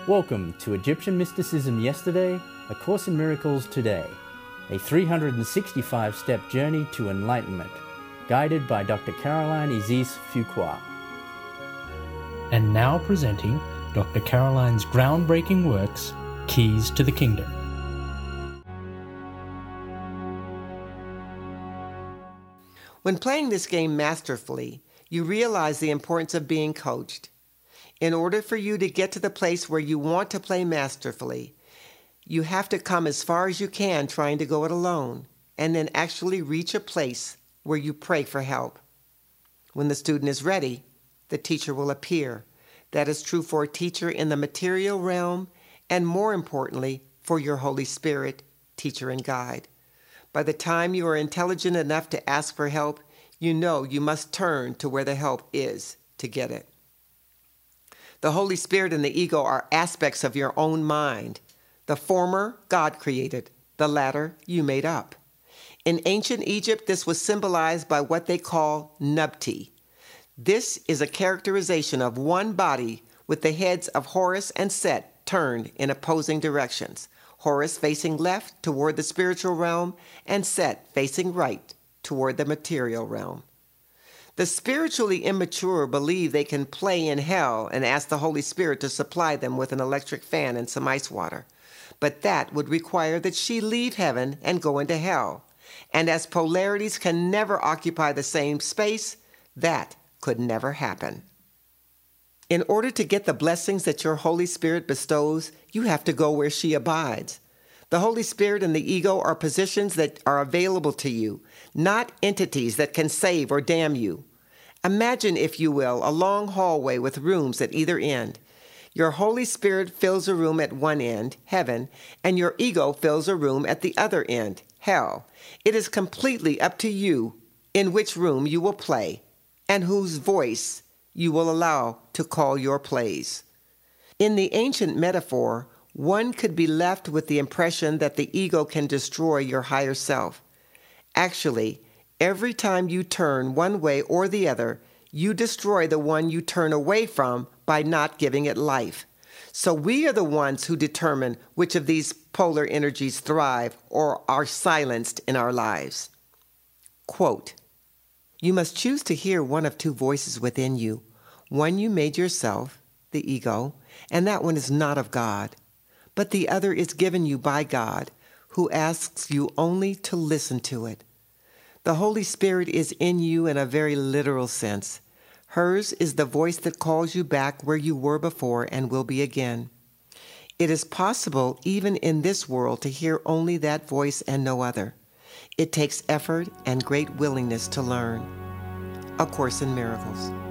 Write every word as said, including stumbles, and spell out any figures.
Welcome to Egyptian Mysticism Yesterday, A Course in Miracles Today, a three hundred sixty-five step journey to enlightenment, guided by Doctor Caroline Eziz-Fuqua. And now presenting Doctor Caroline's groundbreaking works, Keys to the Kingdom. When playing this game masterfully, you realize the importance of being coached. In order for you to get to the place where you want to play masterfully, you have to come as far as you can trying to go it alone, and then actually reach a place where you pray for help. When the student is ready, the teacher will appear. That is true for a teacher in the material realm, and more importantly, for your Holy Spirit, teacher and guide. By the time you are intelligent enough to ask for help, you know you must turn to where the help is to get it. The Holy Spirit and the ego are aspects of your own mind. The former, God created. The latter, you made up. In ancient Egypt, this was symbolized by what they call nubti. This is a characterization of one body with the heads of Horus and Set turned in opposing directions. Horus facing left toward the spiritual realm, and Set facing right toward the material realm. The spiritually immature believe they can play in hell and ask the Holy Spirit to supply them with an electric fan and some ice water. But that would require that she leave heaven and go into hell. And as polarities can never occupy the same space, that could never happen. In order to get the blessings that your Holy Spirit bestows, you have to go where she abides. The Holy Spirit and the ego are positions that are available to you, not entities that can save or damn you. Imagine, if you will, a long hallway with rooms at either end. Your Holy Spirit fills a room at one end, heaven, and your ego fills a room at the other end, hell. It is completely up to you in which room you will play and whose voice you will allow to call your plays. In the ancient metaphor, one could be left with the impression that the ego can destroy your higher self. Actually, every time you turn one way or the other, you destroy the one you turn away from by not giving it life. So we are the ones who determine which of these polar energies thrive or are silenced in our lives. Quote, "You must choose to hear one of two voices within you. One you made yourself, the ego, and that one is not of God. But the other is given you by God, who asks you only to listen to it. The Holy Spirit is in you in a very literal sense. Hers is the voice that calls you back where you were before and will be again. It is possible, even in this world, to hear only that voice and no other. It takes effort and great willingness to learn." A Course in Miracles.